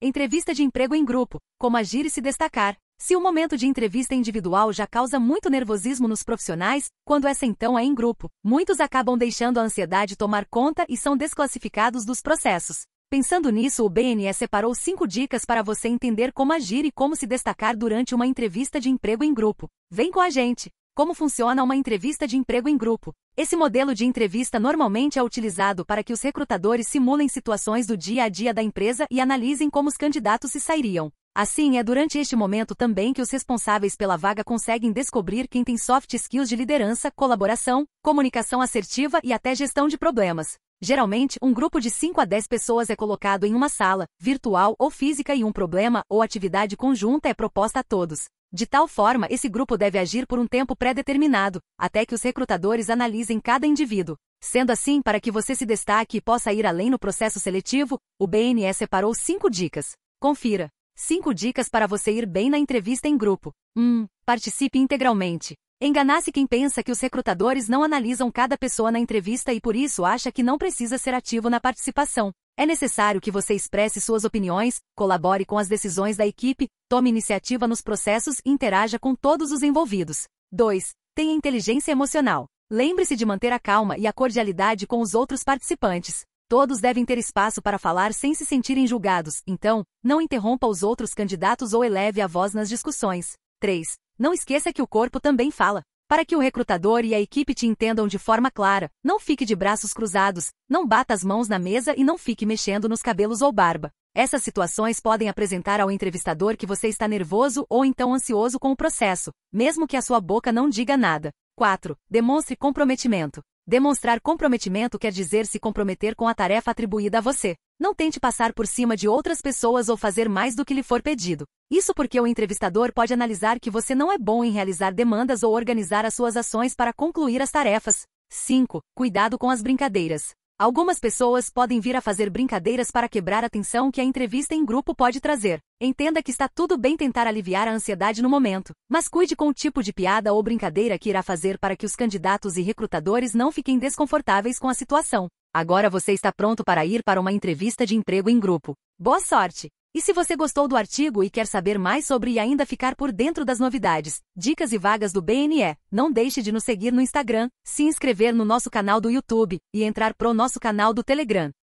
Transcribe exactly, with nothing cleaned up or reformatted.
Entrevista de emprego em grupo. Como agir e se destacar. Se o momento de entrevista individual já causa muito nervosismo nos profissionais, quando essa então é em grupo, muitos acabam deixando a ansiedade tomar conta e são desclassificados dos processos. Pensando nisso, o B N E separou cinco dicas para você entender como agir e como se destacar durante uma entrevista de emprego em grupo. Vem com a gente! Como funciona uma entrevista de emprego em grupo? Esse modelo de entrevista normalmente é utilizado para que os recrutadores simulem situações do dia a dia da empresa e analisem como os candidatos se sairiam. Assim, é durante este momento também que os responsáveis pela vaga conseguem descobrir quem tem soft skills de liderança, colaboração, comunicação assertiva e até gestão de problemas. Geralmente, um grupo de cinco a dez pessoas é colocado em uma sala, virtual ou física, e um problema ou atividade conjunta é proposta a todos. De tal forma, esse grupo deve agir por um tempo pré-determinado, até que os recrutadores analisem cada indivíduo. Sendo assim, para que você se destaque e possa ir além no processo seletivo, o B N E separou cinco dicas. Confira. cinco dicas para você ir bem na entrevista em grupo. um. Participe integralmente. Engana-se quem pensa que os recrutadores não analisam cada pessoa na entrevista e por isso acha que não precisa ser ativo na participação. É necessário que você expresse suas opiniões, colabore com as decisões da equipe, tome iniciativa nos processos e interaja com todos os envolvidos. dois. Tenha inteligência emocional. Lembre-se de manter a calma e a cordialidade com os outros participantes. Todos devem ter espaço para falar sem se sentirem julgados, então, não interrompa os outros candidatos ou eleve a voz nas discussões. três. Não esqueça que o corpo também fala. Para que o recrutador e a equipe te entendam de forma clara, não fique de braços cruzados, não bata as mãos na mesa e não fique mexendo nos cabelos ou barba. Essas situações podem apresentar ao entrevistador que você está nervoso ou então ansioso com o processo, mesmo que a sua boca não diga nada. quatro. Demonstre comprometimento. Demonstrar comprometimento quer dizer se comprometer com a tarefa atribuída a você. Não tente passar por cima de outras pessoas ou fazer mais do que lhe for pedido. Isso porque o entrevistador pode analisar que você não é bom em realizar demandas ou organizar as suas ações para concluir as tarefas. cinco. Cuidado com as brincadeiras. Algumas pessoas podem vir a fazer brincadeiras para quebrar a tensão que a entrevista em grupo pode trazer. Entenda que está tudo bem tentar aliviar a ansiedade no momento, mas cuide com o tipo de piada ou brincadeira que irá fazer para que os candidatos e recrutadores não fiquem desconfortáveis com a situação. Agora você está pronto para ir para uma entrevista de emprego em grupo. Boa sorte! E se você gostou do artigo e quer saber mais sobre e ainda ficar por dentro das novidades, dicas e vagas do B N E, não deixe de nos seguir no Instagram, se inscrever no nosso canal do YouTube e entrar pro nosso canal do Telegram.